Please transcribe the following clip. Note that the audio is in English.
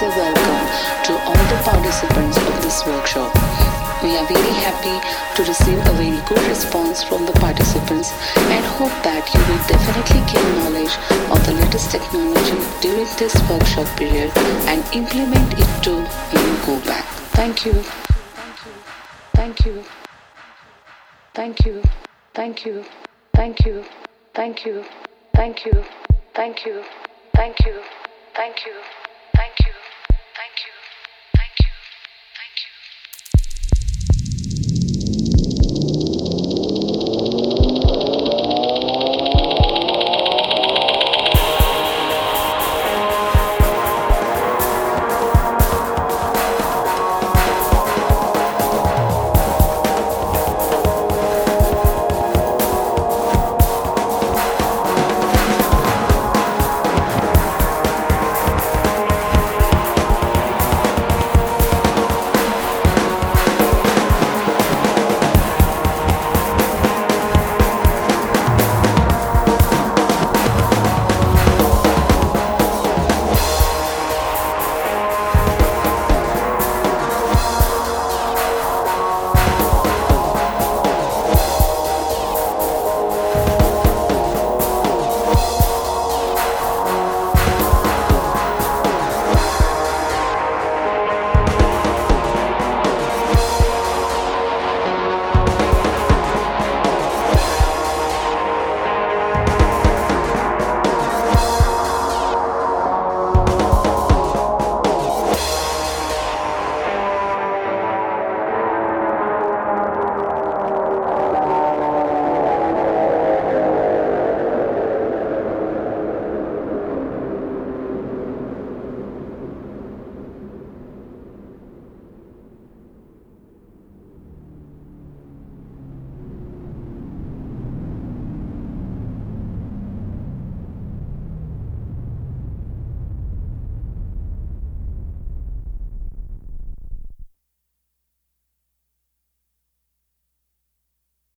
say welcome to all the participants of this workshop. We are very happy to receive a very good response from the participants and hope that you will definitely gain knowledge of the latest technology during this workshop period and implement it too when you go back. Thank you. Thank you. Thank you. Thank you. Thank you. Thank you. Thank you. Thank you. Thank you. Thank you.